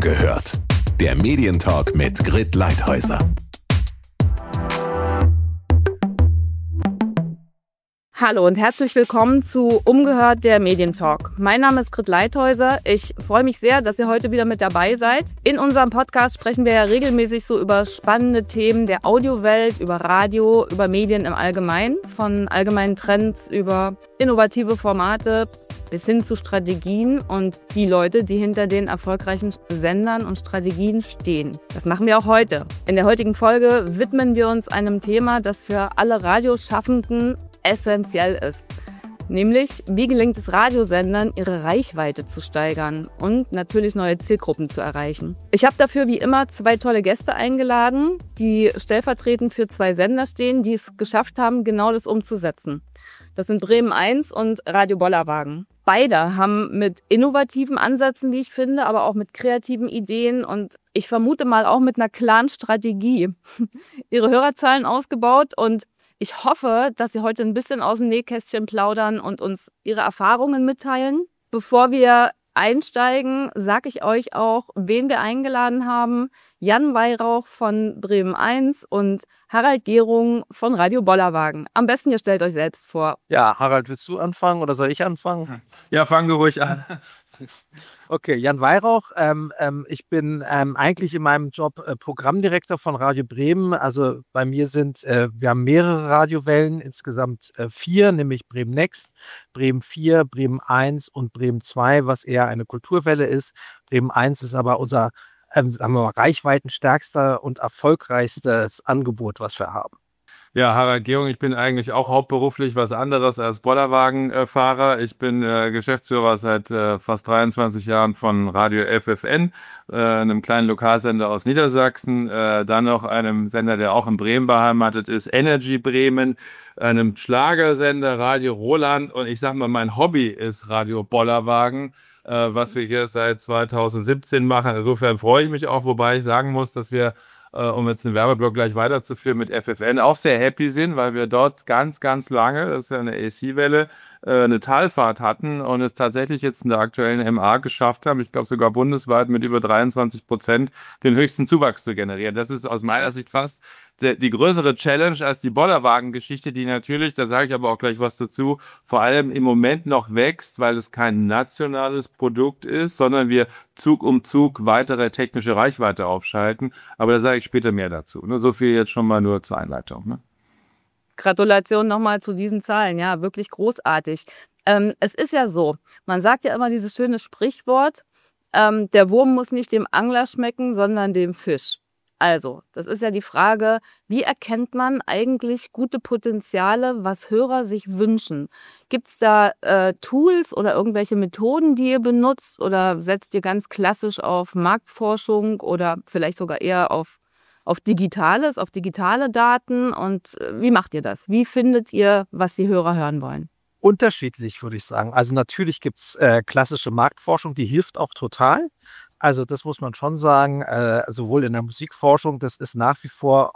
Umgehört. Der Medientalk mit Grit Leithäuser. Hallo und herzlich willkommen zu Umgehört, der Medientalk. Mein Name ist Grit Leithäuser. Ich freue mich sehr, dass ihr heute wieder mit dabei seid. In unserem Podcast sprechen wir ja regelmäßig so über spannende Themen der Audiowelt, über Radio, über Medien im Allgemeinen, von allgemeinen Trends über innovative Formate bis hin zu Strategien und die Leute, die hinter den erfolgreichen Sendern und Strategien stehen. Das machen wir auch heute. In der heutigen Folge widmen wir uns einem Thema, das für alle Radioschaffenden essentiell ist. Nämlich, wie gelingt es Radiosendern, ihre Reichweite zu steigern und natürlich neue Zielgruppen zu erreichen. Ich habe dafür wie immer 2 tolle Gäste eingeladen, die stellvertretend für 2 Sender stehen, die es geschafft haben, genau das umzusetzen. Das sind Bremen 1 und Radio Bollerwagen. Beide haben mit innovativen Ansätzen, wie ich finde, aber auch mit kreativen Ideen und ich vermute mal auch mit einer klaren Strategie ihre Hörerzahlen ausgebaut und ich hoffe, dass Sie heute ein bisschen aus dem Nähkästchen plaudern und uns Ihre Erfahrungen mitteilen. Bevor wir einsteigen, sage ich euch auch, wen wir eingeladen haben. Jan Weihrauch von Bremen 1 und Harald Gerung von Radio Bollerwagen. Am besten ihr stellt euch selbst vor. Ja, Harald, willst du anfangen oder soll ich anfangen? Ja, fang du ruhig an. Okay, Jan Weihrauch. Ich bin eigentlich in meinem Job Programmdirektor von Radio Bremen. Also bei mir wir haben mehrere Radiowellen, insgesamt 4, nämlich Bremen Next, Bremen 4, Bremen 1 und Bremen 2, was eher eine Kulturwelle ist. Bremen 1 ist aber unser sagen wir mal, reichweitenstärkster und erfolgreichstes Angebot, was wir haben. Ja, Harald Gerung, ich bin eigentlich auch hauptberuflich was anderes als Bollerwagenfahrer. Ich bin Geschäftsführer seit fast 23 Jahren von Radio FFN, einem kleinen Lokalsender aus Niedersachsen, dann noch einem Sender, der auch in Bremen beheimatet ist, Energy Bremen, einem Schlagersender Radio Roland und ich sag mal, mein Hobby ist Radio Bollerwagen, was wir hier seit 2017 machen. Insofern freue ich mich auch, wobei ich sagen muss, dass wir um jetzt den Werbeblock gleich weiterzuführen, mit FFN auch sehr happy sind, weil wir dort ganz, ganz lange, das ist ja eine AC-Welle, eine Talfahrt hatten und es tatsächlich jetzt in der aktuellen MA geschafft haben, ich glaube sogar bundesweit mit über 23% den höchsten Zuwachs zu generieren. Das ist aus meiner Sicht fast die größere Challenge als die Bollerwagen-Geschichte, die natürlich, da sage ich aber auch gleich was dazu, vor allem im Moment noch wächst, weil es kein nationales Produkt ist, sondern wir Zug um Zug weitere technische Reichweite aufschalten. Aber da sage ich später mehr dazu. So viel jetzt schon mal nur zur Einleitung. Gratulation nochmal zu diesen Zahlen. Ja, wirklich großartig. Es ist ja so, man sagt ja immer dieses schöne Sprichwort, der Wurm muss nicht dem Angler schmecken, sondern dem Fisch. Also, das ist ja die Frage, wie erkennt man eigentlich gute Potenziale, was Hörer sich wünschen? Gibt es da Tools oder irgendwelche Methoden, die ihr benutzt oder setzt ihr ganz klassisch auf Marktforschung oder vielleicht sogar eher auf Digitales, auf digitale Daten und wie macht ihr das? Wie findet ihr, was die Hörer hören wollen? Unterschiedlich, würde ich sagen. Also natürlich gibt es klassische Marktforschung, die hilft auch total. Also das muss man schon sagen, sowohl in der Musikforschung, das ist nach wie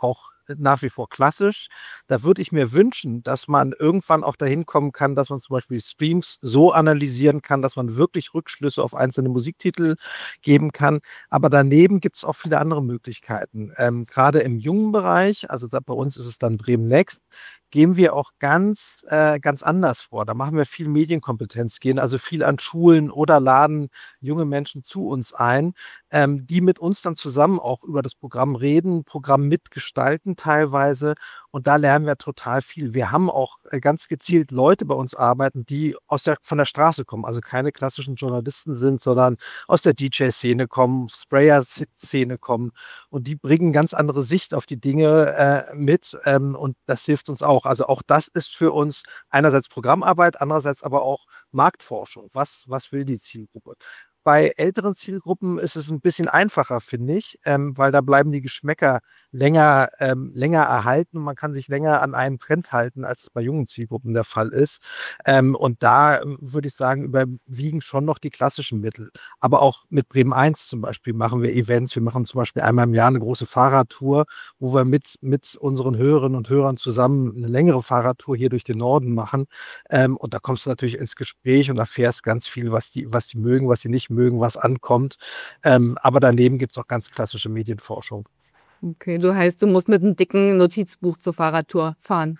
vor klassisch. Da würde ich mir wünschen, dass man irgendwann auch dahin kommen kann, dass man zum Beispiel Streams so analysieren kann, dass man wirklich Rückschlüsse auf einzelne Musiktitel geben kann. Aber daneben gibt es auch viele andere Möglichkeiten. Gerade im jungen Bereich, also bei uns ist es dann Bremen Next, gehen wir auch ganz anders vor. Da machen wir viel Medienkompetenz, gehen also viel an Schulen oder laden junge Menschen zu uns ein, die mit uns dann zusammen auch über das Programm reden, Programm mitgestalten teilweise. Und da lernen wir total viel. Wir haben auch ganz gezielt Leute bei uns arbeiten, die von der Straße kommen, also keine klassischen Journalisten sind, sondern aus der DJ-Szene kommen, Sprayer-Szene kommen. Und die bringen ganz andere Sicht auf die Dinge mit. Und das hilft uns auch. Also auch das ist für uns einerseits Programmarbeit, andererseits aber auch Marktforschung. Was will die Zielgruppe? Bei älteren Zielgruppen ist es ein bisschen einfacher, finde ich, weil da bleiben die Geschmäcker länger erhalten. Man kann sich länger an einen Trend halten, als es bei jungen Zielgruppen der Fall ist. Und da würde ich sagen, überwiegen schon noch die klassischen Mittel. Aber auch mit Bremen 1 zum Beispiel machen wir Events. Wir machen zum Beispiel einmal im Jahr eine große Fahrradtour, wo wir mit unseren Hörerinnen und Hörern zusammen eine längere Fahrradtour hier durch den Norden machen. Und da kommst du natürlich ins Gespräch und erfährst ganz viel, was die mögen, was sie nicht mögen. mögen, was ankommt. Aber daneben gibt es auch ganz klassische Medienforschung. Okay, du heißt, du musst mit einem dicken Notizbuch zur Fahrradtour fahren.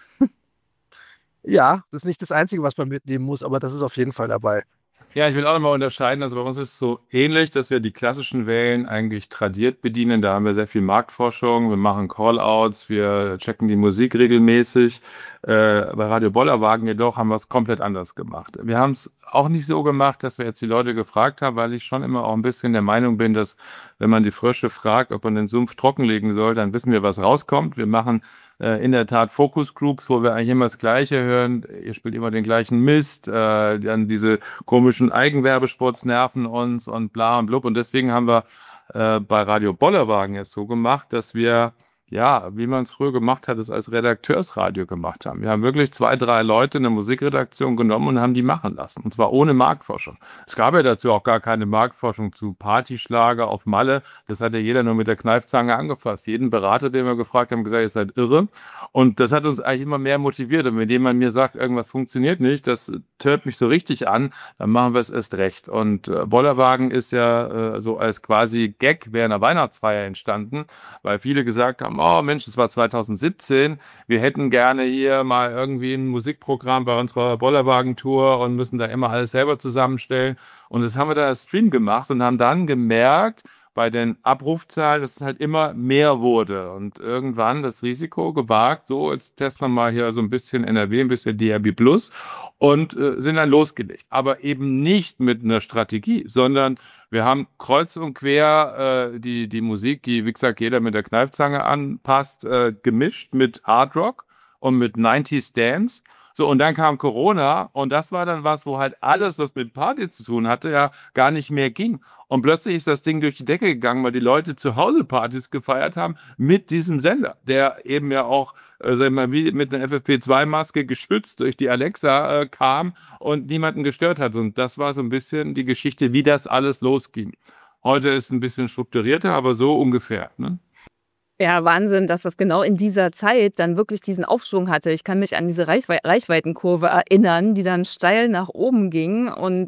Ja, das ist nicht das Einzige, was man mitnehmen muss, aber das ist auf jeden Fall dabei. Ja, ich will auch nochmal unterscheiden. Also bei uns ist es so ähnlich, dass wir die klassischen Wellen eigentlich tradiert bedienen. Da haben wir sehr viel Marktforschung, wir machen Callouts, wir checken die Musik regelmäßig. Bei Radio Bollerwagen jedoch haben wir es komplett anders gemacht. Wir haben es auch nicht so gemacht, dass wir jetzt die Leute gefragt haben, weil ich schon immer auch ein bisschen der Meinung bin, dass wenn man die Frösche fragt, ob man den Sumpf trockenlegen soll, dann wissen wir, was rauskommt. Wir machen in der Tat Focus Groups, wo wir eigentlich immer das Gleiche hören. Ihr spielt immer den gleichen Mist, dann diese komischen Eigenwerbespots nerven uns und bla und blub. Und deswegen haben wir bei Radio Bollerwagen jetzt so gemacht, dass wir, ja, wie man es früher gemacht hat, es als Redakteursradio gemacht haben. Wir haben wirklich 2, 3 Leute in der Musikredaktion genommen und haben die machen lassen. Und zwar ohne Marktforschung. Es gab ja dazu auch gar keine Marktforschung zu Partyschlager auf Malle. Das hat ja jeder nur mit der Kneifzange angefasst. Jeden Berater, den wir gefragt haben, gesagt, ihr seid irre. Und das hat uns eigentlich immer mehr motiviert. Und wenn jemand mir sagt, irgendwas funktioniert nicht, das tönt mich so richtig an, dann machen wir es erst recht. Und Bollerwagen ist ja so als quasi Gag während einer Weihnachtsfeier entstanden, weil viele gesagt haben, oh Mensch, das war 2017, wir hätten gerne hier mal irgendwie ein Musikprogramm bei unserer Bollerwagen-Tour und müssen da immer alles selber zusammenstellen. Und das haben wir da als Stream gemacht und haben dann gemerkt, bei den Abrufzahlen, dass es halt immer mehr wurde und irgendwann das Risiko gewagt, so jetzt testen wir mal hier so ein bisschen NRW, ein bisschen DRB Plus und sind dann losgelegt. Aber eben nicht mit einer Strategie, sondern wir haben kreuz und quer die Musik, die, wie gesagt, jeder mit der Kneifzange anpasst, gemischt mit Hard Rock und mit 90s Dance. So, und dann kam Corona und das war dann was, wo halt alles, was mit Party zu tun hatte, ja gar nicht mehr ging. Und plötzlich ist das Ding durch die Decke gegangen, weil die Leute zu Hause Partys gefeiert haben mit diesem Sender, der eben ja auch, sag ich mal, wie mit einer FFP2-Maske geschützt durch die Alexa kam und niemanden gestört hat. Und das war so ein bisschen die Geschichte, wie das alles losging. Heute ist es ein bisschen strukturierter, aber so ungefähr, ne? Ja, Wahnsinn, dass das genau in dieser Zeit dann wirklich diesen Aufschwung hatte. Ich kann mich an diese Reichweitenkurve erinnern, die dann steil nach oben ging und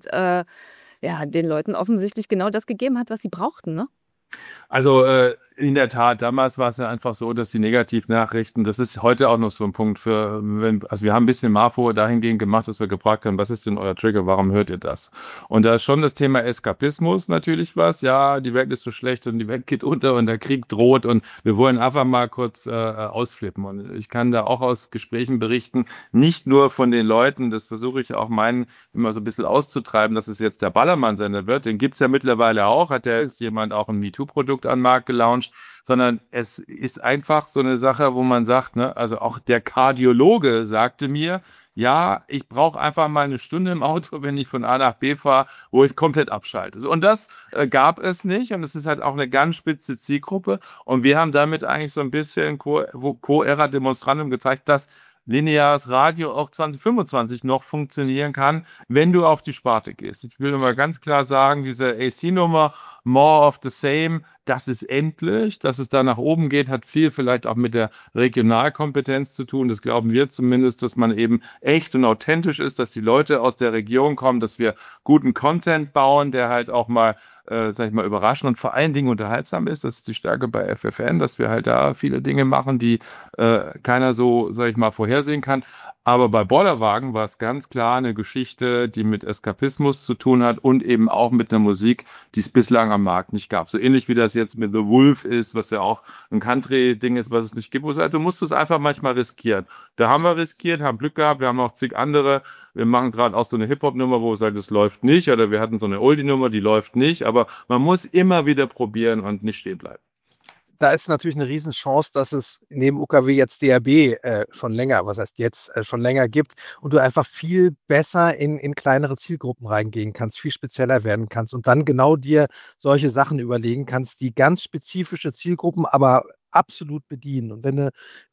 ja, den Leuten offensichtlich genau das gegeben hat, was sie brauchten, ne? Also in der Tat, damals war es ja einfach so, dass die Negativnachrichten, das ist heute auch noch so ein Punkt für, also wir haben ein bisschen Marfo dahingehend gemacht, dass wir gefragt haben, was ist denn euer Trigger, warum hört ihr das? Und da ist schon das Thema Eskapismus natürlich was, ja, die Welt ist so schlecht und die Welt geht unter und der Krieg droht und wir wollen einfach mal kurz ausflippen. Und ich kann da auch aus Gesprächen berichten, nicht nur von den Leuten, das versuche ich auch meinen immer so ein bisschen auszutreiben, dass es jetzt der Ballermann-Sender wird, den gibt es ja mittlerweile auch, hat ja jetzt jemand auch ein MeToo-Produkt an den Markt gelauncht, sondern es ist einfach so eine Sache, wo man sagt, ne, also auch der Kardiologe sagte mir, ja, ich brauche einfach mal eine Stunde im Auto, wenn ich von A nach B fahre, wo ich komplett abschalte. So, und das gab es nicht und es ist halt auch eine ganz spitze Zielgruppe und wir haben damit eigentlich so ein bisschen Co-Era Demonstrandum gezeigt, dass lineares Radio auch 2025 noch funktionieren kann, wenn du auf die Sparte gehst. Ich will mal ganz klar sagen, diese AC-Nummer, more of the same, das ist endlich. Dass es da nach oben geht, hat viel vielleicht auch mit der Regionalkompetenz zu tun. Das glauben wir zumindest, dass man eben echt und authentisch ist, dass die Leute aus der Region kommen, dass wir guten Content bauen, der halt auch mal sag ich mal, überraschend und vor allen Dingen unterhaltsam ist. Das ist die Stärke bei FFN, dass wir halt da viele Dinge machen, die keiner so, sag ich mal, vorhersehen kann. Aber bei Bollerwagen war es ganz klar eine Geschichte, die mit Eskapismus zu tun hat und eben auch mit einer Musik, die es bislang am Markt nicht gab. So ähnlich wie das jetzt mit The Wolf ist, was ja auch ein Country-Ding ist, was es nicht gibt. Du musst es einfach manchmal riskieren. Da haben wir riskiert, haben Glück gehabt, wir haben auch zig andere. Wir machen gerade auch so eine Hip-Hop-Nummer, wo es sagt, das läuft nicht. Oder wir hatten so eine Oldie-Nummer, die läuft nicht. Aber man muss immer wieder probieren und nicht stehen bleiben. Da ist natürlich eine Riesenchance, dass es neben UKW jetzt DRB schon länger, was heißt jetzt, schon länger gibt und du einfach viel besser in kleinere Zielgruppen reingehen kannst, viel spezieller werden kannst und dann genau dir solche Sachen überlegen kannst, die ganz spezifische Zielgruppen aber absolut bedienen. Und wenn du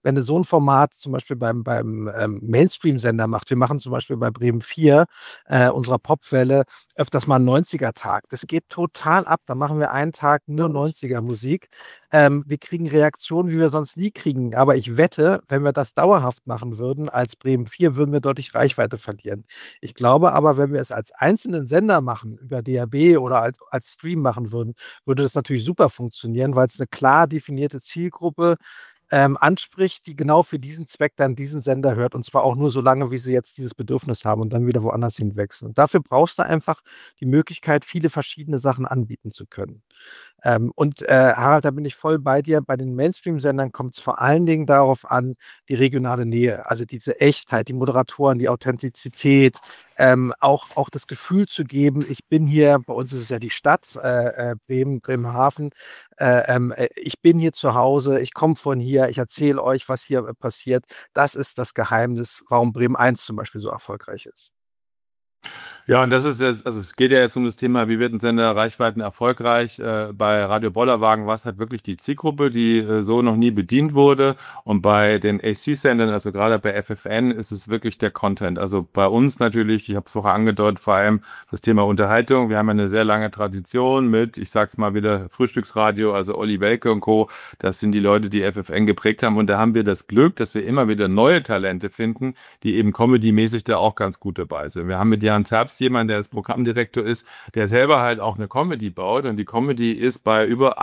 wenn du so ein Format zum Beispiel beim Mainstream-Sender macht, wir machen zum Beispiel bei Bremen 4, unserer Popwelle, öfters mal einen 90er-Tag. Das geht total ab. Da machen wir einen Tag nur 90er-Musik. Wir kriegen Reaktionen, wie wir sonst nie kriegen. Aber ich wette, wenn wir das dauerhaft machen würden, als Bremen 4, würden wir deutlich Reichweite verlieren. Ich glaube aber, wenn wir es als einzelnen Sender machen, über DAB oder als Stream machen würden, würde das natürlich super funktionieren, weil es eine klar definierte Zielgruppe anspricht, die genau für diesen Zweck dann diesen Sender hört. Und zwar auch nur so lange, wie sie jetzt dieses Bedürfnis haben und dann wieder woanders hinwechseln. Und dafür brauchst du einfach die Möglichkeit, viele verschiedene Sachen anbieten zu können. Harald, da bin ich voll bei dir. Bei den Mainstream-Sendern kommt es vor allen Dingen darauf an, die regionale Nähe, also diese Echtheit, die Moderatoren, die Authentizität, auch das Gefühl zu geben, ich bin hier, bei uns ist es ja die Stadt, Bremerhaven, ich bin hier zu Hause, ich komme von hier, ich erzähle euch, was hier passiert. Das ist das Geheimnis, warum Bremen 1 zum Beispiel so erfolgreich ist. Ja, und das ist jetzt, also es geht ja jetzt um das Thema, wie wird ein Sender Reichweiten erfolgreich? Bei Radio Bollerwagen war es halt wirklich die Zielgruppe, die so noch nie bedient wurde. Und bei den AC-Sendern, also gerade bei FFN, ist es wirklich der Content. Also bei uns natürlich, ich habe es vorher angedeutet, vor allem das Thema Unterhaltung. Wir haben ja eine sehr lange Tradition mit, ich sag's mal wieder, Frühstücksradio, also Olli Welke und Co. Das sind die Leute, die FFN geprägt haben. Und da haben wir das Glück, dass wir immer wieder neue Talente finden, die eben comedy-mäßig da auch ganz gut dabei sind. Wir haben mit Jan Zerbst jemand, der als Programmdirektor ist, der selber halt auch eine Comedy baut, und die Comedy ist bei über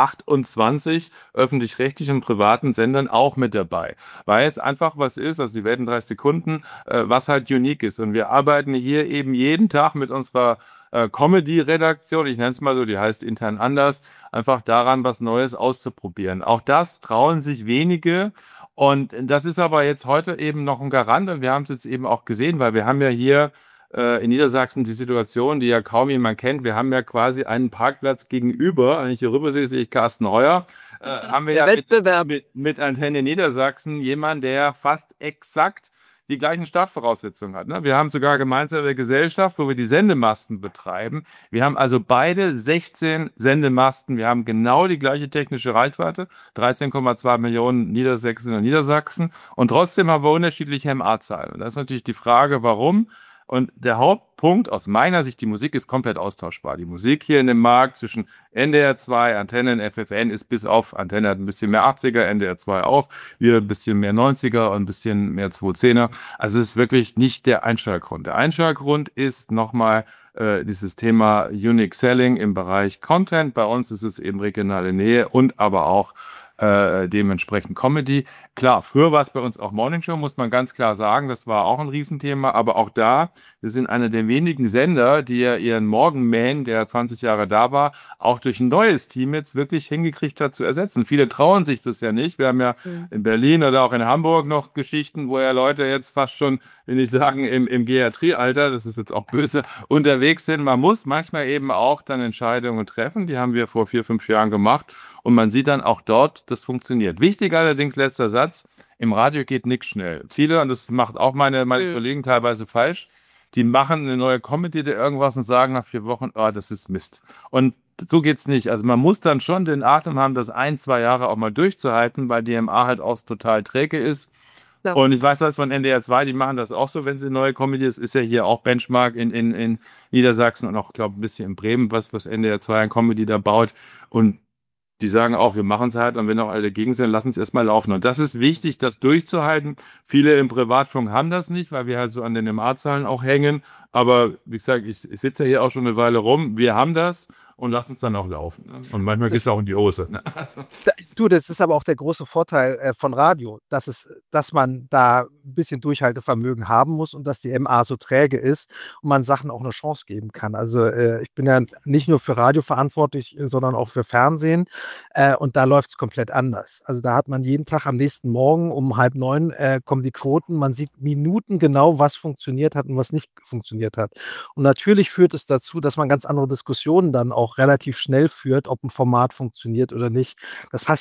28 öffentlich-rechtlichen und privaten Sendern auch mit dabei, weil es einfach was ist, also die Welt in 30 Sekunden, was halt unique ist, und wir arbeiten hier eben jeden Tag mit unserer Comedy-Redaktion, ich nenne es mal so, die heißt intern anders, einfach daran, was Neues auszuprobieren. Auch das trauen sich wenige. Und das ist aber jetzt heute eben noch ein Garant, und wir haben es jetzt eben auch gesehen, weil wir haben ja hier in Niedersachsen die Situation, die ja kaum jemand kennt. Wir haben ja quasi einen Parkplatz gegenüber, wenn ich hier rüber sehe, sehe ich Carsten Heuer, haben wir Der ja Wettbewerb. mit Antenne Niedersachsen jemanden, der fast exakt die gleichen Startvoraussetzungen hat. Ne? Wir haben sogar gemeinsam eine Gesellschaft, wo wir die Sendemasten betreiben. Wir haben also beide 16 Sendemasten. Wir haben genau die gleiche technische Reichweite, 13,2 Millionen Niedersächsinnen und Niedersachsen. Und trotzdem haben wir unterschiedliche MA-Zahlen. Und das ist natürlich die Frage, warum. Und der Hauptpunkt aus meiner Sicht, die Musik ist komplett austauschbar. Die Musik hier in dem Markt zwischen NDR 2, Antennen, FFN ist bis auf, Antenne hat ein bisschen mehr 80er, NDR 2 auch, wir ein bisschen mehr 90er und ein bisschen mehr 210er. Also es ist wirklich nicht der Einschaltgrund. Der Einschaltgrund ist nochmal dieses Thema Unique Selling im Bereich Content. Bei uns ist es eben regionale Nähe und aber auch dementsprechend Comedy. Klar, früher war es bei uns auch Morningshow, muss man ganz klar sagen. Das war auch ein Riesenthema. Aber auch da, wir sind einer der wenigen Sender, die ja ihren Morgenman, der 20 Jahre da war, auch durch ein neues Team jetzt wirklich hingekriegt hat zu ersetzen. Viele trauen sich das ja nicht. Wir haben ja in Berlin oder auch in Hamburg noch Geschichten, wo ja Leute jetzt fast schon, will ich sagen, im Geriatriealter, das ist jetzt auch böse, unterwegs sind. Man muss manchmal eben auch dann Entscheidungen treffen. Die haben wir vor 4, 5 Jahren gemacht. Und man sieht dann auch dort, das funktioniert. Wichtig allerdings, letzter Satz, im Radio geht nichts schnell. Viele, und das macht auch meine Kollegen teilweise falsch, die machen eine neue Comedy oder irgendwas und sagen nach 4 Wochen, oh, das ist Mist. Und so geht's nicht. Also man muss dann schon den Atem haben, das 1, 2 Jahre auch mal durchzuhalten, weil DMA halt auch total träge ist. Ja. Und ich weiß das von NDR 2, die machen das auch so, wenn sie eine neue Comedy ist ja hier auch Benchmark in Niedersachsen und auch, glaube ich, ein bisschen in Bremen, was NDR 2 an Comedy da baut. Und die sagen auch, wir machen es halt, und wenn auch alle dagegen sind, lassen es erstmal laufen. Und das ist wichtig, das durchzuhalten. Viele im Privatfunk haben das nicht, weil wir halt so an den MA-Zahlen auch hängen. Aber wie gesagt, ich sitze ja hier auch schon eine Weile rum. Wir haben das und lassen es dann auch laufen. Und manchmal geht es auch in die Hose. Also. Das ist aber auch der große Vorteil von Radio, dass man da ein bisschen Durchhaltevermögen haben muss und dass die MA so träge ist und man Sachen auch eine Chance geben kann. Also ich bin ja nicht nur für Radio verantwortlich, sondern auch für Fernsehen, und da läuft es komplett anders. Also da hat man jeden Tag am nächsten Morgen um 8:30 kommen die Quoten, man sieht Minuten genau, was funktioniert hat und was nicht funktioniert hat. Und natürlich führt es dazu, dass man ganz andere Diskussionen dann auch relativ schnell führt, ob ein Format funktioniert oder nicht. Das hast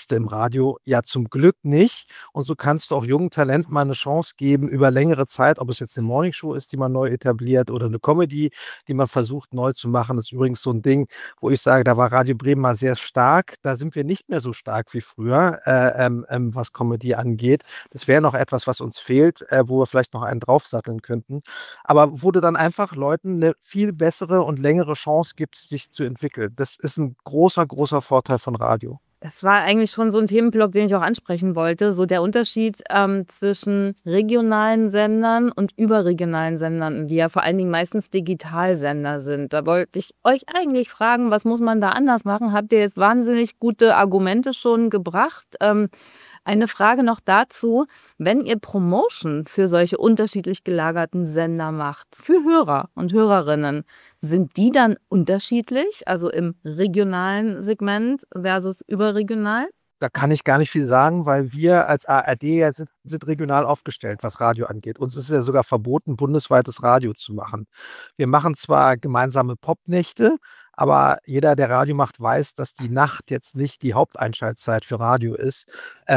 du im Radio ja zum Glück nicht. Und so kannst du auch jungen Talenten mal eine Chance geben über längere Zeit, ob es jetzt eine Morningshow ist, die man neu etabliert oder eine Comedy, die man versucht neu zu machen. Das ist übrigens so ein Ding, wo ich sage, da war Radio Bremen mal sehr stark. Da sind wir nicht mehr so stark wie früher, was Comedy angeht. Das wäre noch etwas, was uns fehlt, wo wir vielleicht noch einen draufsatteln könnten. Aber wo du dann einfach Leuten eine viel bessere und längere Chance gibst, sich zu entwickeln. Das ist ein großer, großer Vorteil von Radio. Das war eigentlich schon so ein Themenblock, den ich auch ansprechen wollte. So der Unterschied zwischen regionalen Sendern und überregionalen Sendern, die ja vor allen Dingen meistens Digitalsender sind. Da wollte ich euch eigentlich fragen, was muss man da anders machen? Habt ihr jetzt wahnsinnig gute Argumente schon gebracht? Eine Frage noch dazu, wenn ihr Promotion für solche unterschiedlich gelagerten Sender macht, für Hörer und Hörerinnen, sind die dann unterschiedlich, also im regionalen Segment versus überregional? Da kann ich gar nicht viel sagen, weil wir als ARD ja sind regional aufgestellt, was Radio angeht. Uns ist ja sogar verboten, bundesweites Radio zu machen. Wir machen zwar gemeinsame Popnächte, aber jeder, der Radio macht, weiß, dass die Nacht jetzt nicht die Haupteinschaltzeit für Radio ist.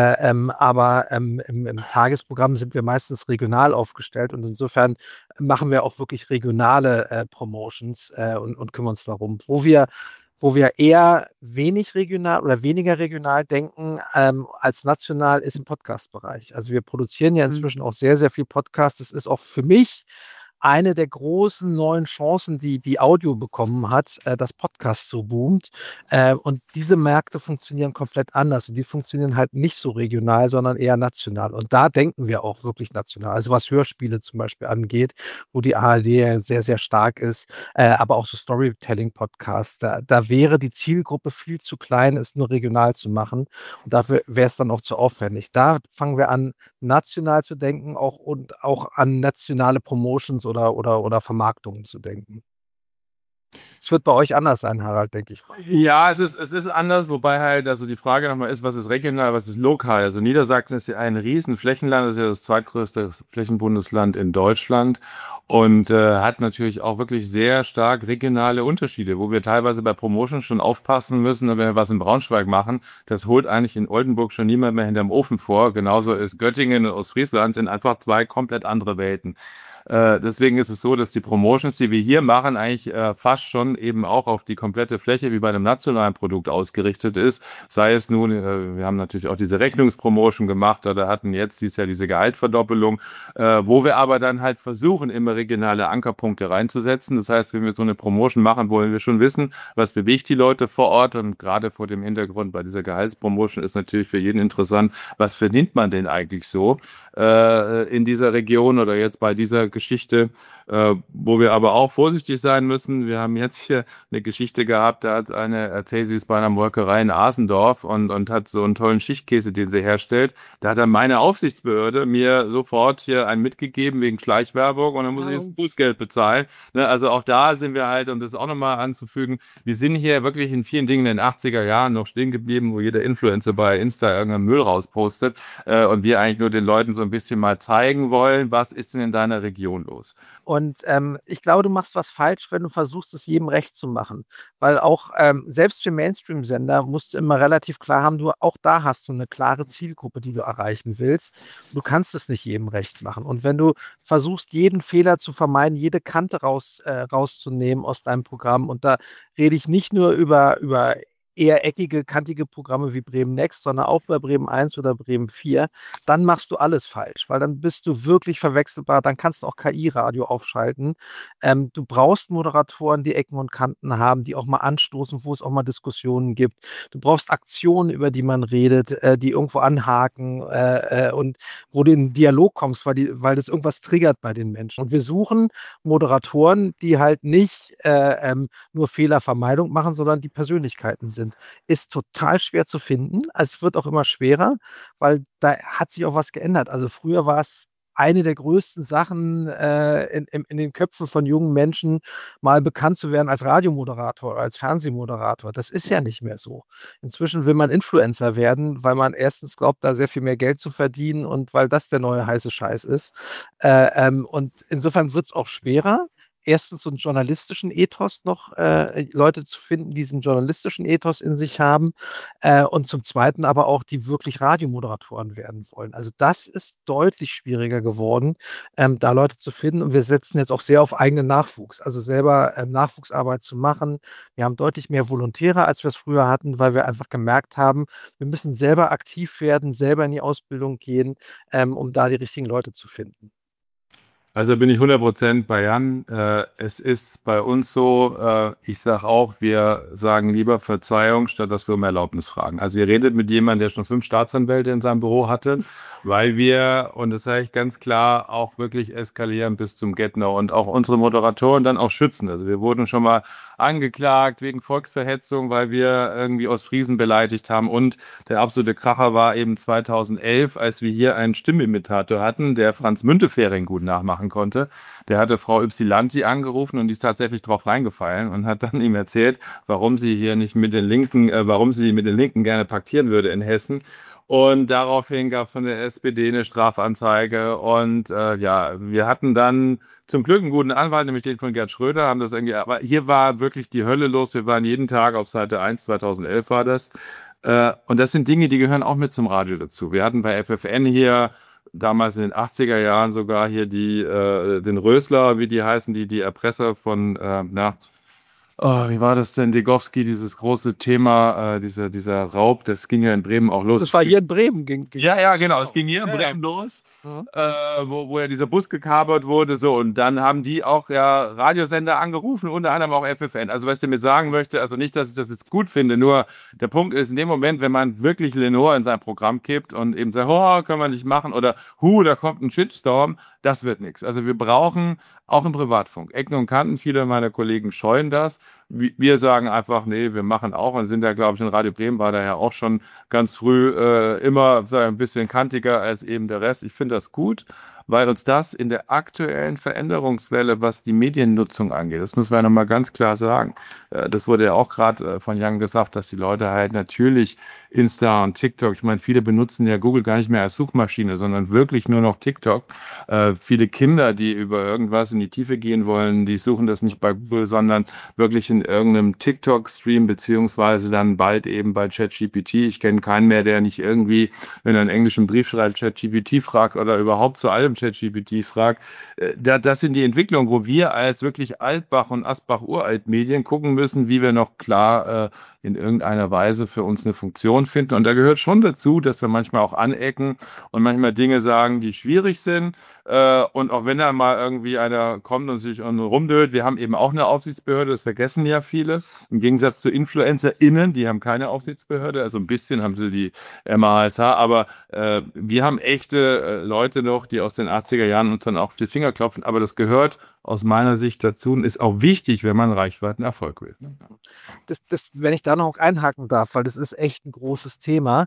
Aber im Tagesprogramm sind wir meistens regional aufgestellt und insofern machen wir auch wirklich regionale Promotions und kümmern uns darum. Wo wir eher wenig regional oder weniger regional denken als national, ist im Podcast-Bereich. Also wir produzieren ja inzwischen auch sehr, sehr viel Podcast. Das ist auch für mich eine der großen neuen Chancen, die Audio bekommen hat, dass Podcast so boomt. Und diese Märkte funktionieren komplett anders. Und die funktionieren halt nicht so regional, sondern eher national. Und da denken wir auch wirklich national. Also was Hörspiele zum Beispiel angeht, wo die ARD ja sehr, sehr stark ist, aber auch so Storytelling-Podcasts. Da wäre die Zielgruppe viel zu klein, es nur regional zu machen. Und dafür wäre es dann auch zu aufwendig. Da fangen wir an, national zu denken und auch an nationale Promotions oder Vermarktungen zu denken. Es wird bei euch anders sein, Harald, denke ich. Ja, es ist anders, wobei halt also die Frage nochmal ist, was ist regional, was ist lokal? Also Niedersachsen ist ja ein riesen Flächenland, das ist ja das zweitgrößte Flächenbundesland in Deutschland und hat natürlich auch wirklich sehr stark regionale Unterschiede, wo wir teilweise bei Promotion schon aufpassen müssen, wenn wir was in Braunschweig machen, das holt eigentlich in Oldenburg schon niemand mehr hinterm Ofen vor. Genauso ist Göttingen und Ostfriesland sind einfach zwei komplett andere Welten. Deswegen ist es so, dass die Promotions, die wir hier machen, eigentlich fast schon eben auch auf die komplette Fläche wie bei einem nationalen Produkt ausgerichtet ist. Sei es nun, wir haben natürlich auch diese Rechnungspromotion gemacht oder hatten jetzt dieses Jahr diese Gehaltsverdoppelung, wo wir aber dann halt versuchen, immer regionale Ankerpunkte reinzusetzen. Das heißt, wenn wir so eine Promotion machen, wollen wir schon wissen, was bewegt die Leute vor Ort und gerade vor dem Hintergrund bei dieser Gehaltspromotion ist natürlich für jeden interessant, was verdient man denn eigentlich so in dieser Region oder jetzt bei dieser Geschichte, wo wir aber auch vorsichtig sein müssen. Wir haben jetzt hier eine Geschichte gehabt, da hat eine erzählt, sie ist bei einer Molkerei in Asendorf und hat so einen tollen Schichtkäse, den sie herstellt. Da hat dann meine Aufsichtsbehörde mir sofort hier einen mitgegeben wegen Schleichwerbung und dann muss ich jetzt Bußgeld bezahlen. Ne, also auch da sind wir halt, um das auch nochmal anzufügen, wir sind hier wirklich in vielen Dingen in den 80er Jahren noch stehen geblieben, wo jeder Influencer bei Insta irgendeinen Müll rauspostet und wir eigentlich nur den Leuten so ein bisschen mal zeigen wollen, was ist denn in deiner Region los. Und ich glaube, du machst was falsch, wenn du versuchst, es jedem recht zu machen. Weil auch selbst für Mainstream-Sender musst du immer relativ klar haben, auch da hast du eine klare Zielgruppe, die du erreichen willst. Du kannst es nicht jedem recht machen. Und wenn du versuchst, jeden Fehler zu vermeiden, jede Kante rauszunehmen aus deinem Programm, und da rede ich nicht nur über eher eckige, kantige Programme wie Bremen Next, sondern auch bei Bremen 1 oder Bremen 4, dann machst du alles falsch, weil dann bist du wirklich verwechselbar, dann kannst du auch KI-Radio aufschalten. Du brauchst Moderatoren, die Ecken und Kanten haben, die auch mal anstoßen, wo es auch mal Diskussionen gibt. Du brauchst Aktionen, über die man redet, die irgendwo anhaken und wo du in den Dialog kommst, weil das irgendwas triggert bei den Menschen. Und wir suchen Moderatoren, die halt nicht nur Fehlervermeidung machen, sondern die Persönlichkeiten sind. Ist total schwer zu finden. Also es wird auch immer schwerer, weil da hat sich auch was geändert. Also früher war es eine der größten Sachen in den Köpfen von jungen Menschen, mal bekannt zu werden als Radiomoderator oder als Fernsehmoderator. Das ist ja nicht mehr so. Inzwischen will man Influencer werden, weil man erstens glaubt, da sehr viel mehr Geld zu verdienen und weil das der neue heiße Scheiß ist. Und insofern wird es auch schwerer. erstens so einen journalistischen Ethos noch, Leute zu finden, die diesen journalistischen Ethos in sich haben, und zum Zweiten aber auch, die wirklich Radiomoderatoren werden wollen. Also das ist deutlich schwieriger geworden, da Leute zu finden. Und wir setzen jetzt auch sehr auf eigenen Nachwuchs, also selber Nachwuchsarbeit zu machen. Wir haben deutlich mehr Volontäre, als wir es früher hatten, weil wir einfach gemerkt haben, wir müssen selber aktiv werden, selber in die Ausbildung gehen, um da die richtigen Leute zu finden. Also bin ich 100% bei Jan. Es ist bei uns so, ich sage auch, wir sagen lieber Verzeihung, statt dass wir um Erlaubnis fragen. Also ihr redet mit jemandem, der schon 5 Staatsanwälte in seinem Büro hatte, weil wir, und das sage ich ganz klar, auch wirklich eskalieren bis zum Get-No und auch unsere Moderatoren dann auch schützen. Also wir wurden schon mal angeklagt wegen Volksverhetzung, weil wir irgendwie Ostfriesen beleidigt haben. Und der absolute Kracher war eben 2011, als wir hier einen Stimmimitator hatten, der Franz Müntefering gut nachmachen konnte. Der hatte Frau Ypsilanti angerufen und die ist tatsächlich drauf reingefallen und hat dann ihm erzählt, warum sie hier nicht mit den Linken, warum sie mit den Linken gerne paktieren würde in Hessen. Und daraufhin gab es von der SPD eine Strafanzeige und ja, wir hatten dann zum Glück einen guten Anwalt, nämlich den von Gerd Schröder, haben das irgendwie, aber hier war wirklich die Hölle los. Wir waren jeden Tag auf Seite 1, 2011 war das. Und das sind Dinge, die gehören auch mit zum Radio dazu. Wir hatten bei FFN hier damals in den 80er Jahren sogar hier den Rösler, wie die heißen, die Erpresser von, wie war das denn, Degowski, dieses große Thema, dieser Raub, das ging ja in Bremen auch los. Das war hier in Bremen. Ja, genau, es ging hier in Bremen los, wo ja dieser Bus gekapert wurde, so, und dann haben die auch ja Radiosender angerufen, unter anderem auch FFN. Also was ich damit sagen möchte, also nicht, dass ich das jetzt gut finde, nur der Punkt ist, in dem Moment, wenn man wirklich Lenore in sein Programm kippt und eben sagt, oh, können wir nicht machen, oder da kommt ein Shitstorm, das wird nichts. Also wir brauchen auch im Privatfunk. Ecken und Kanten, viele meiner Kollegen scheuen das. Wir sagen einfach, nee, wir machen auch und sind da, glaube ich, in Radio Bremen war da ja auch schon ganz früh immer ein bisschen kantiger als eben der Rest. Ich finde das gut, weil uns das in der aktuellen Veränderungswelle, was die Mediennutzung angeht, das müssen wir ja nochmal ganz klar sagen, das wurde ja auch gerade von Jan gesagt, dass die Leute halt natürlich Insta und TikTok, ich meine, viele benutzen ja Google gar nicht mehr als Suchmaschine, sondern wirklich nur noch TikTok. Viele Kinder, die über irgendwas in die Tiefe gehen wollen, die suchen das nicht bei Google, sondern wirklich in irgendeinem TikTok-Stream, beziehungsweise dann bald eben bei ChatGPT. Ich kenne keinen mehr, der nicht irgendwie, wenn er einen englischen Brief schreibt, ChatGPT fragt oder überhaupt zu allem ChatGPT fragt. Das sind die Entwicklungen, wo wir als wirklich Altbach- und Asbach-Uralt-Medien gucken müssen, wie wir noch klar in irgendeiner Weise für uns eine Funktion finden. Und da gehört schon dazu, dass wir manchmal auch anecken und manchmal Dinge sagen, die schwierig sind. Und auch wenn da mal irgendwie einer kommt und sich rumdöht, wir haben eben auch eine Aufsichtsbehörde, das vergessen ja viele. Im Gegensatz zu InfluencerInnen, die haben keine Aufsichtsbehörde, also ein bisschen haben sie die MASH, aber wir haben echte Leute noch, die aus den 80er Jahren uns dann auch auf die Finger klopfen, aber das gehört aus meiner Sicht dazu und ist auch wichtig, wenn man Reichweitenerfolg will. Wenn ich da noch einhaken darf, weil das ist echt ein großes Thema.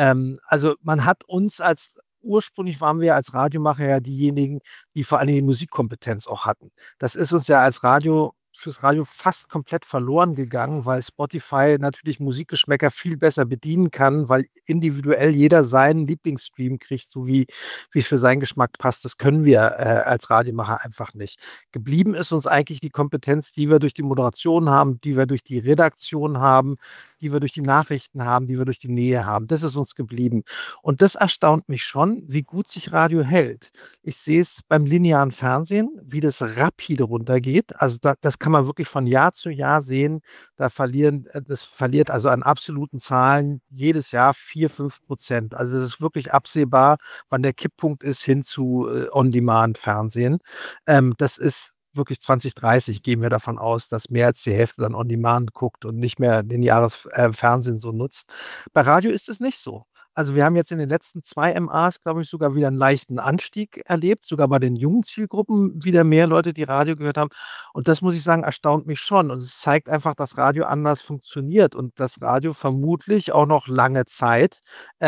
Also man hat uns ursprünglich waren wir als Radiomacher ja diejenigen, die vor allem die Musikkompetenz auch hatten. Das ist uns ja fürs Radio fast komplett verloren gegangen, weil Spotify natürlich Musikgeschmäcker viel besser bedienen kann, weil individuell jeder seinen Lieblingsstream kriegt, so wie es für seinen Geschmack passt. Das können wir als Radiomacher einfach nicht. Geblieben ist uns eigentlich die Kompetenz, die wir durch die Moderation haben, die wir durch die Redaktion haben, die wir durch die Nachrichten haben, die wir durch die Nähe haben. Das ist uns geblieben. Und das erstaunt mich schon, wie gut sich Radio hält. Ich sehe es beim linearen Fernsehen, wie das rapide runtergeht. Also das kann man wirklich von Jahr zu Jahr sehen. Das verliert also an absoluten Zahlen jedes Jahr 4-5%. Also es ist wirklich absehbar, wann der Kipppunkt ist hin zu On-Demand-Fernsehen. Das ist wirklich 2030 gehen wir davon aus, dass mehr als die Hälfte dann On-Demand guckt und nicht mehr lineares Fernsehen so nutzt. Bei Radio ist es nicht so. Also wir haben jetzt in den letzten 2 MAs, glaube ich, sogar wieder einen leichten Anstieg erlebt, sogar bei den jungen Zielgruppen wieder mehr Leute, die Radio gehört haben. Und das, muss ich sagen, erstaunt mich schon. Und es zeigt einfach, dass Radio anders funktioniert und dass Radio vermutlich auch noch lange Zeit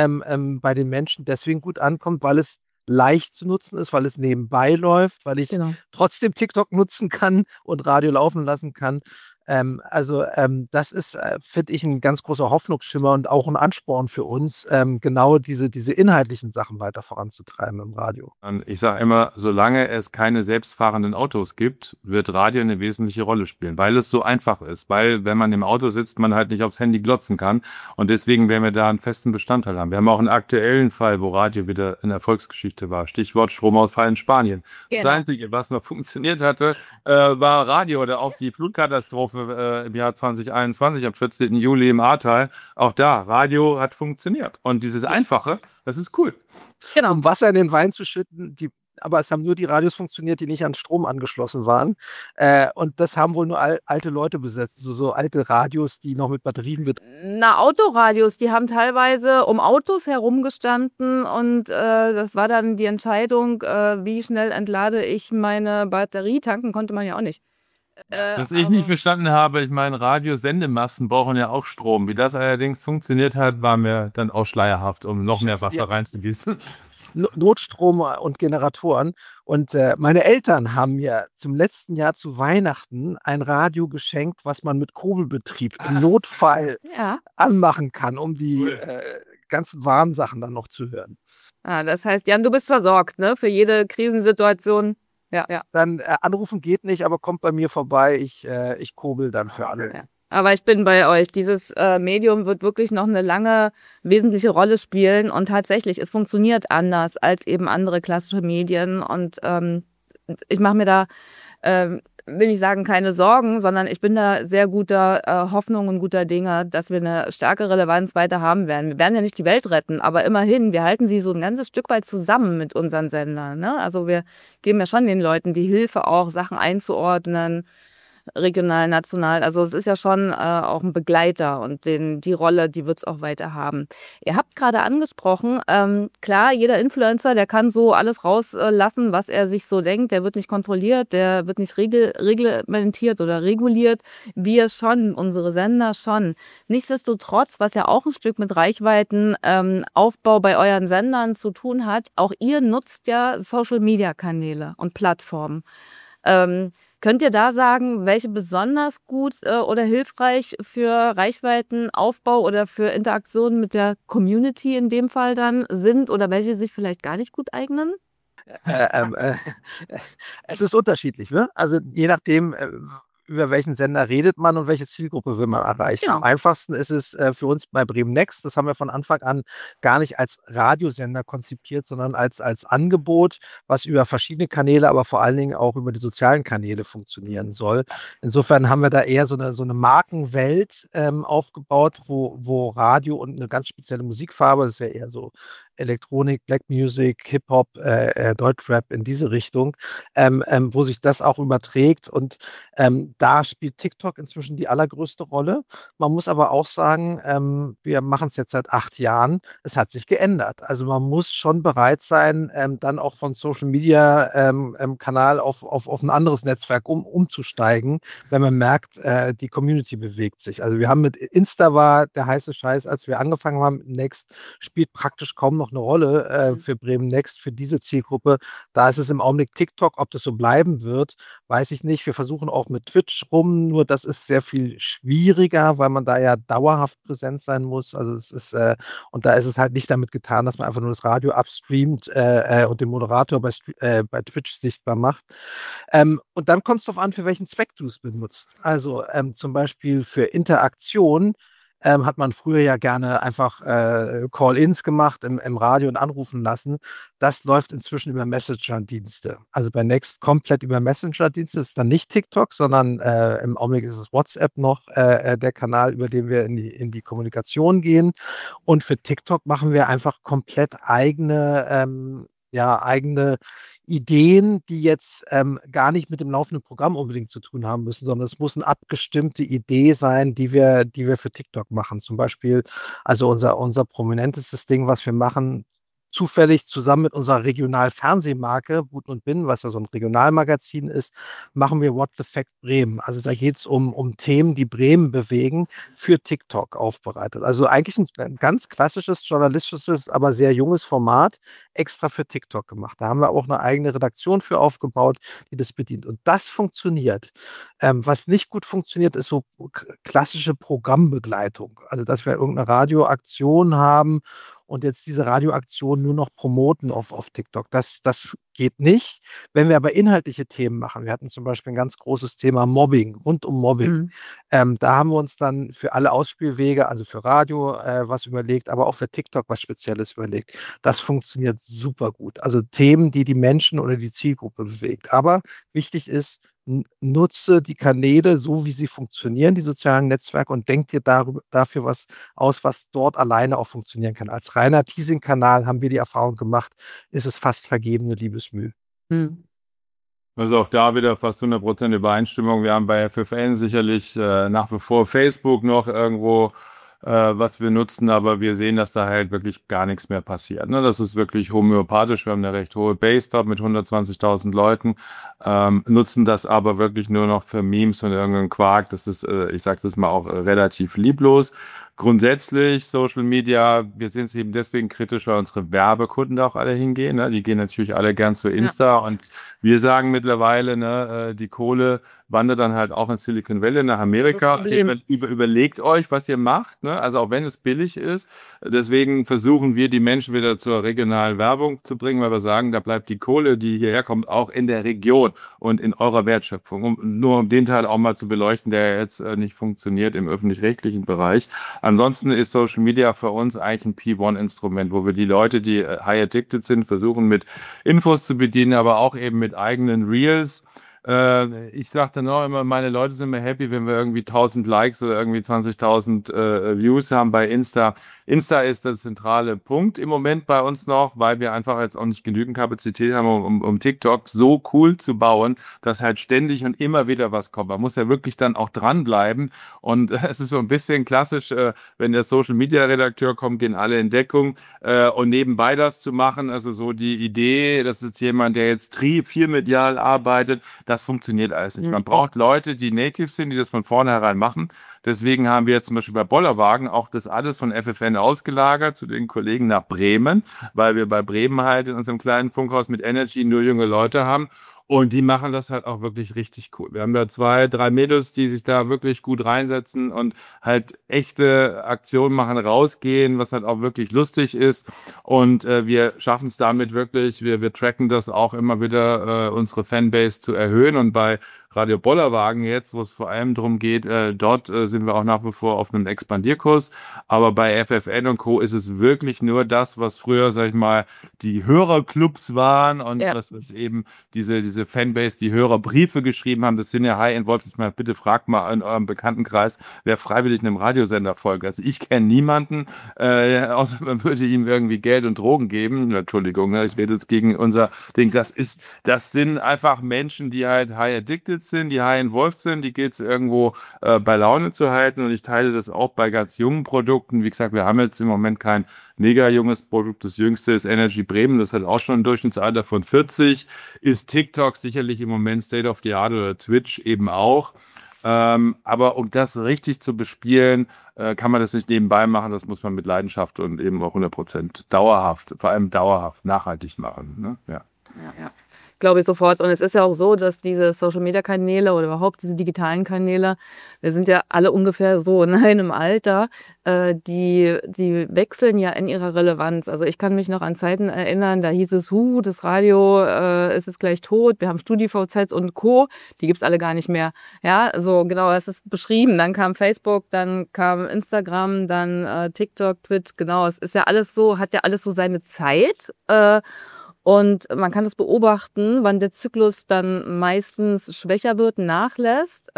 bei den Menschen deswegen gut ankommt, weil es leicht zu nutzen ist, weil es nebenbei läuft, weil ich trotzdem TikTok nutzen kann und Radio laufen lassen kann. Das ist, finde ich, ein ganz großer Hoffnungsschimmer und auch ein Ansporn für uns, genau diese inhaltlichen Sachen weiter voranzutreiben im Radio. Und ich sage immer, solange es keine selbstfahrenden Autos gibt, wird Radio eine wesentliche Rolle spielen, weil es so einfach ist. Weil, wenn man im Auto sitzt, man halt nicht aufs Handy glotzen kann. Und deswegen werden wir da einen festen Bestandteil haben. Wir haben auch einen aktuellen Fall, wo Radio wieder in der Volksgeschichte war. Stichwort Stromausfall in Spanien. Das Genau. Einzige, was noch funktioniert hatte, war Radio oder auch die Flutkatastrophe im Jahr 2021, am 14. Juli im Ahrtal. Auch da, Radio hat funktioniert. Und dieses Einfache, das ist cool. Genau. Um Wasser in den Wein zu schütten, aber es haben nur die Radios funktioniert, die nicht an Strom angeschlossen waren. Und das haben wohl nur alte Leute besetzt, so alte Radios, die noch mit Batterien Autoradios, die haben teilweise um Autos herumgestanden und das war dann die Entscheidung, wie schnell entlade ich meine Batterie. Tanken konnte man ja auch nicht. Was ich nicht verstanden habe, ich meine, Radiosendemasten brauchen ja auch Strom. Wie das allerdings funktioniert hat, war mir dann auch schleierhaft, um noch mehr Wasser reinzugießen. Notstrom und Generatoren. Und meine Eltern haben mir zum letzten Jahr zu Weihnachten ein Radio geschenkt, was man mit Kurbelbetrieb im Notfall anmachen kann, um die ganzen Warnsachen dann noch zu hören. Das heißt, Jan, du bist versorgt, ne? Für jede Krisensituation. Ja. Dann anrufen geht nicht, aber kommt bei mir vorbei. Ich kurbel dann für alle. Ja. Aber ich bin bei euch. Dieses Medium wird wirklich noch eine lange wesentliche Rolle spielen. Und tatsächlich, es funktioniert anders als eben andere klassische Medien. Und ich mache mir da, will ich sagen, keine Sorgen, sondern ich bin da sehr guter Hoffnung und guter Dinge, dass wir eine starke Relevanz weiter haben werden. Wir werden ja nicht die Welt retten, aber immerhin, wir halten sie so ein ganzes Stück weit zusammen mit unseren Sendern. Ne? Also wir geben ja schon den Leuten die Hilfe auch, Sachen einzuordnen, regional, national. Also es ist ja schon auch ein Begleiter und die Rolle, die wird es auch weiter haben. Ihr habt gerade angesprochen, klar, jeder Influencer, der kann so alles rauslassen, was er sich so denkt. Der wird nicht kontrolliert, der wird nicht reglementiert oder reguliert. Wir schon, unsere Sender schon. Nichtsdestotrotz, was ja auch ein Stück mit Reichweitenaufbau bei euren Sendern zu tun hat, auch ihr nutzt ja Social-Media-Kanäle und Plattformen. Könnt ihr da sagen, welche besonders gut oder hilfreich für Reichweitenaufbau oder für Interaktionen mit der Community in dem Fall dann sind oder welche sich vielleicht gar nicht gut eignen? Es ist unterschiedlich, ne? Also je nachdem, über welchen Sender redet man und welche Zielgruppe will man erreichen. Genau. Am einfachsten ist es für uns bei Bremen Next, das haben wir von Anfang an gar nicht als Radiosender konzipiert, sondern als Angebot, was über verschiedene Kanäle, aber vor allen Dingen auch über die sozialen Kanäle funktionieren soll. Insofern haben wir da eher so eine Markenwelt aufgebaut, wo Radio und eine ganz spezielle Musikfarbe, das ist ja eher so Elektronik, Black Music, Hip-Hop, Deutschrap in diese Richtung, wo sich das auch überträgt. Und da spielt TikTok inzwischen die allergrößte Rolle. Man muss aber auch sagen, wir machen es jetzt seit 8 Jahren. Es hat sich geändert. Also man muss schon bereit sein, dann auch von Social Media Kanal auf ein anderes Netzwerk umzusteigen, wenn man merkt, die Community bewegt sich. Also wir haben mit Insta war der heiße Scheiß, als wir angefangen haben mit Next, spielt praktisch kaum noch eine Rolle für Bremen Next, für diese Zielgruppe. Da ist es im Augenblick TikTok. Ob das so bleiben wird, weiß ich nicht. Wir versuchen auch mit Twitch rum, nur das ist sehr viel schwieriger, weil man da ja dauerhaft präsent sein muss. Also es ist, und da ist es halt nicht damit getan, dass man einfach nur das Radio upstreamt und den Moderator bei Twitch sichtbar macht. Und dann kommt es darauf an, für welchen Zweck du es benutzt. Also zum Beispiel für Interaktion hat man früher ja gerne einfach Call-ins gemacht im Radio und anrufen lassen. Das läuft inzwischen über Messenger-Dienste. Also bei Next komplett über Messenger-Dienste. Das ist dann nicht TikTok, sondern im Augenblick ist es WhatsApp noch der Kanal, über den wir in die Kommunikation gehen. Und für TikTok machen wir einfach komplett eigene Ideen, die jetzt gar nicht mit dem laufenden Programm unbedingt zu tun haben müssen, sondern es muss eine abgestimmte Idee sein, die wir für TikTok machen. Zum Beispiel, also unser prominentestes Ding, was wir machen, zufällig zusammen mit unserer Regionalfernsehmarke Buten und Binnen, was ja so ein Regionalmagazin ist, machen wir What the Fact Bremen. Also da geht es um Themen, die Bremen bewegen, für TikTok aufbereitet. Also eigentlich ein ganz klassisches, journalistisches, aber sehr junges Format, extra für TikTok gemacht. Da haben wir auch eine eigene Redaktion für aufgebaut, die das bedient. Und das funktioniert. Was nicht gut funktioniert, ist so klassische Programmbegleitung. Also dass wir irgendeine Radioaktion haben und jetzt diese Radioaktion nur noch promoten auf TikTok. Das geht nicht. Wenn wir aber inhaltliche Themen machen, wir hatten zum Beispiel ein ganz großes Thema Mobbing, rund um Mobbing. Da haben wir uns dann für alle Ausspielwege, also für Radio was überlegt, aber auch für TikTok was Spezielles überlegt. Das funktioniert super gut. Also Themen, die Menschen oder die Zielgruppe bewegt. Aber wichtig ist, nutze die Kanäle so, wie sie funktionieren, die sozialen Netzwerke, und denk dir dafür was aus, was dort alleine auch funktionieren kann. Als reiner Teasing-Kanal haben wir die Erfahrung gemacht, ist es fast vergebene Liebesmüh. Also auch da wieder fast 100% Übereinstimmung. Wir haben bei FFN sicherlich nach wie vor Facebook noch irgendwo, was wir nutzen, aber wir sehen, dass da halt wirklich gar nichts mehr passiert. Ne? Das ist wirklich homöopathisch. Wir haben eine recht hohe Base dort mit 120.000 Leuten, nutzen das aber wirklich nur noch für Memes und irgendeinen Quark. Das ist, ich sage das mal, auch relativ lieblos. Grundsätzlich Social Media, wir sind es eben deswegen kritisch, weil unsere Werbekunden da auch alle hingehen. Ne? Die gehen natürlich alle gern zu Insta, und wir sagen mittlerweile, ne, die Kohle wandert dann halt auch in Silicon Valley nach Amerika. Überlegt euch, was ihr macht, ne? Also auch wenn es billig ist. Deswegen versuchen wir, die Menschen wieder zur regionalen Werbung zu bringen, weil wir sagen, da bleibt die Kohle, die hierher kommt, auch in der Region und in eurer Wertschöpfung. Nur um den Teil auch mal zu beleuchten, der jetzt nicht funktioniert im öffentlich-rechtlichen Bereich. Ansonsten ist Social Media für uns eigentlich ein P1-Instrument, wo wir die Leute, die high addicted sind, versuchen mit Infos zu bedienen, aber auch eben mit eigenen Reels. Ich sage dann auch immer, meine Leute sind mir happy, wenn wir irgendwie 1000 Likes oder irgendwie 20.000 Views haben bei Insta. Insta ist der zentrale Punkt im Moment bei uns noch, weil wir einfach jetzt auch nicht genügend Kapazität haben, um TikTok so cool zu bauen, dass halt ständig und immer wieder was kommt. Man muss ja wirklich dann auch dranbleiben, und es ist so ein bisschen klassisch, wenn der Social-Media-Redakteur kommt, gehen alle in Deckung, und nebenbei das zu machen, also so die Idee, das ist jemand, der jetzt viel medial arbeitet, das funktioniert alles nicht. Man braucht Leute, die native sind, die das von vornherein machen. Deswegen haben wir jetzt zum Beispiel bei Bollerwagen auch das alles von FFN ausgelagert zu den Kollegen nach Bremen, weil wir bei Bremen halt in unserem kleinen Funkhaus mit Energy nur junge Leute haben. Und die machen das halt auch wirklich richtig cool. Wir haben da 2, 3 Mädels, die sich da wirklich gut reinsetzen und halt echte Aktionen machen, rausgehen, was halt auch wirklich lustig ist. Und wir schaffen es damit wirklich, wir tracken das auch immer wieder, unsere Fanbase zu erhöhen. Und bei Radio Bollerwagen jetzt, wo es vor allem darum geht, dort sind wir auch nach wie vor auf einem Expandierkurs. Aber bei FFN und Co. ist es wirklich nur das, was früher, sag ich mal, die Hörerclubs waren, und was ist eben diese Fanbase, die Hörerbriefe geschrieben haben. Das sind ja High-End-Wolf. Ich meine, bitte fragt mal in eurem Bekanntenkreis, wer freiwillig einem Radiosender folgt. Also ich kenne niemanden, außer man würde ihm irgendwie Geld und Drogen geben. Entschuldigung, ich rede jetzt gegen unser Ding. Das sind einfach Menschen, die halt high-addicted sind, die high-involved sind, die geht es irgendwo bei Laune zu halten, und ich teile das auch bei ganz jungen Produkten. Wie gesagt, wir haben jetzt im Moment kein mega junges Produkt. Das jüngste ist Energy Bremen, das hat auch schon ein Durchschnittsalter von 40, ist TikTok sicherlich im Moment State of the Art oder Twitch eben auch. Aber um das richtig zu bespielen, kann man das nicht nebenbei machen, das muss man mit Leidenschaft und eben auch 100% dauerhaft, vor allem dauerhaft, nachhaltig machen. Ne? Ja. Glaube ich sofort. Und es ist ja auch so, dass diese Social-Media-Kanäle oder überhaupt diese digitalen Kanäle, wir sind ja alle ungefähr so in einem Alter, die wechseln ja in ihrer Relevanz. Also ich kann mich noch an Zeiten erinnern, da hieß es, das Radio ist jetzt gleich tot, wir haben StudiVZ und Co., die gibt's alle gar nicht mehr. Ja, so genau, das ist beschrieben. Dann kam Facebook, dann kam Instagram, dann TikTok, Twitch, genau. Es ist ja alles so, hat ja alles so seine Zeit. Und man kann das beobachten, wann der Zyklus dann meistens schwächer wird, nachlässt.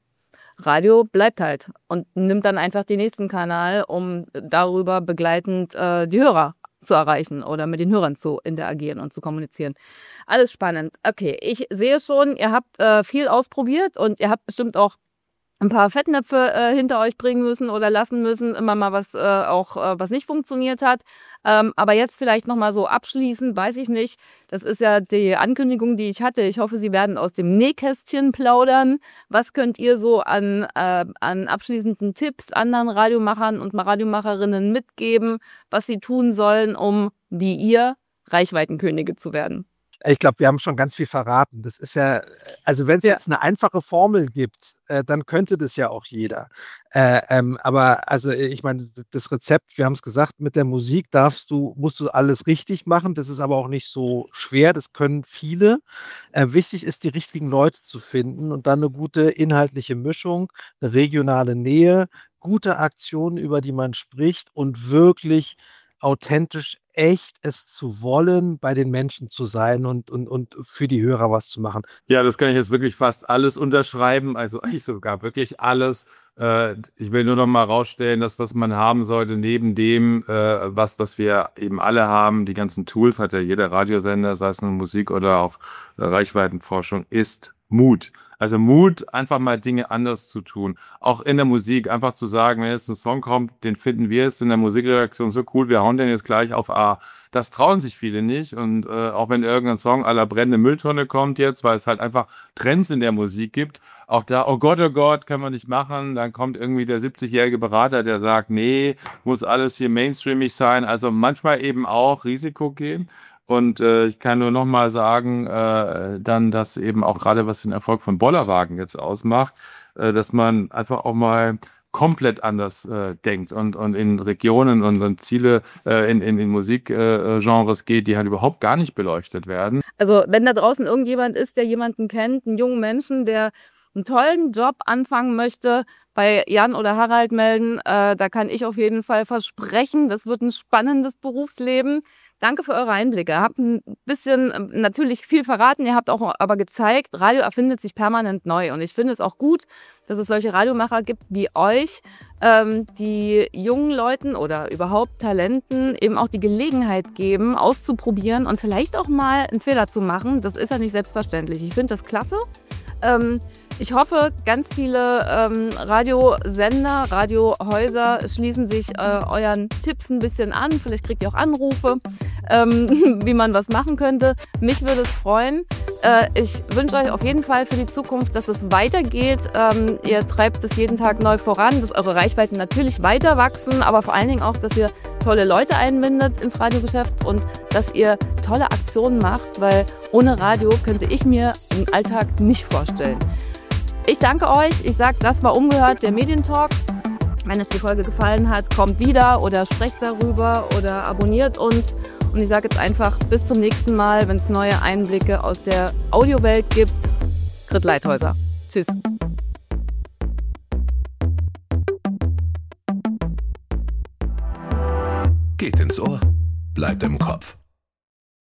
Radio bleibt halt und nimmt dann einfach den nächsten Kanal, um darüber begleitend die Hörer zu erreichen oder mit den Hörern zu interagieren und zu kommunizieren. Alles spannend. Okay, ich sehe schon, ihr habt viel ausprobiert und ihr habt bestimmt auch ein paar Fettnäpfe hinter euch bringen müssen oder lassen müssen, immer mal was was nicht funktioniert hat. Aber jetzt vielleicht nochmal so abschließend, weiß ich nicht, das ist ja die Ankündigung, die ich hatte. Ich hoffe, Sie werden aus dem Nähkästchen plaudern. Was könnt ihr so an abschließenden Tipps anderen Radiomachern und Radiomacherinnen mitgeben, was sie tun sollen, um, wie ihr, Reichweitenkönige zu werden? Ich glaube, wir haben schon ganz viel verraten. Das ist ja, also wenn es jetzt eine einfache Formel gibt, dann könnte das ja auch jeder. Aber also ich meine, das Rezept, wir haben es gesagt, mit der Musik musst du alles richtig machen. Das ist aber auch nicht so schwer. Das können viele. Wichtig ist, die richtigen Leute zu finden und dann eine gute inhaltliche Mischung, eine regionale Nähe, gute Aktionen, über die man spricht und wirklich authentisch, echt es zu wollen, bei den Menschen zu sein und für die Hörer was zu machen. Ja, das kann ich jetzt wirklich fast alles unterschreiben, also eigentlich sogar wirklich alles. Ich will nur noch mal rausstellen, dass was man haben sollte, neben dem, was wir eben alle haben, die ganzen Tools hat ja jeder Radiosender, sei es nun Musik oder auch Reichweitenforschung, ist Mut. Also Mut, einfach mal Dinge anders zu tun. Auch in der Musik, einfach zu sagen, wenn jetzt ein Song kommt, den finden wir jetzt in der Musikredaktion so cool, wir hauen den jetzt gleich auf A. Das trauen sich viele nicht. Und auch wenn irgendein Song à la brennende Mülltonne kommt jetzt, weil es halt einfach Trends in der Musik gibt, auch da, oh Gott, können wir nicht machen. Dann kommt irgendwie der 70-jährige Berater, der sagt, nee, muss alles hier mainstreamig sein. Also manchmal eben auch Risiko gehen. Und ich kann nur noch mal sagen, dann, dass eben auch gerade was den Erfolg von Bollerwagen jetzt ausmacht, dass man einfach auch mal komplett anders denkt und in Regionen und Ziele in Musikgenres geht, die halt überhaupt gar nicht beleuchtet werden. Also wenn da draußen irgendjemand ist, der jemanden kennt, einen jungen Menschen, der einen tollen Job anfangen möchte, bei Jan oder Harald melden. Da kann ich auf jeden Fall versprechen, das wird ein spannendes Berufsleben. Danke für eure Einblicke. Ihr habt ein bisschen natürlich viel verraten, ihr habt auch aber gezeigt, Radio erfindet sich permanent neu. Und ich finde es auch gut, dass es solche Radiomacher gibt wie euch, die jungen Leuten oder überhaupt Talenten eben auch die Gelegenheit geben, auszuprobieren und vielleicht auch mal einen Fehler zu machen. Das ist ja nicht selbstverständlich. Ich finde das klasse. Ich hoffe, ganz viele Radiosender, Radiohäuser schließen sich euren Tipps ein bisschen an. Vielleicht kriegt ihr auch Anrufe, wie man was machen könnte. Mich würde es freuen. Ich wünsche euch auf jeden Fall für die Zukunft, dass es weitergeht. Ihr treibt es jeden Tag neu voran, dass eure Reichweiten natürlich weiter wachsen, aber vor allen Dingen auch, dass ihr tolle Leute einbindet ins Radiogeschäft und dass ihr tolle Aktionen macht, weil ohne Radio könnte ich mir den Alltag nicht vorstellen. Ich danke euch. Ich sage, das war Umgehört, der Medientalk. Wenn euch die Folge gefallen hat, kommt wieder oder sprecht darüber oder abonniert uns. Und ich sage jetzt einfach bis zum nächsten Mal, wenn es neue Einblicke aus der Audiowelt gibt. Grit Leithäuser. Tschüss. Geht ins Ohr, bleibt im Kopf.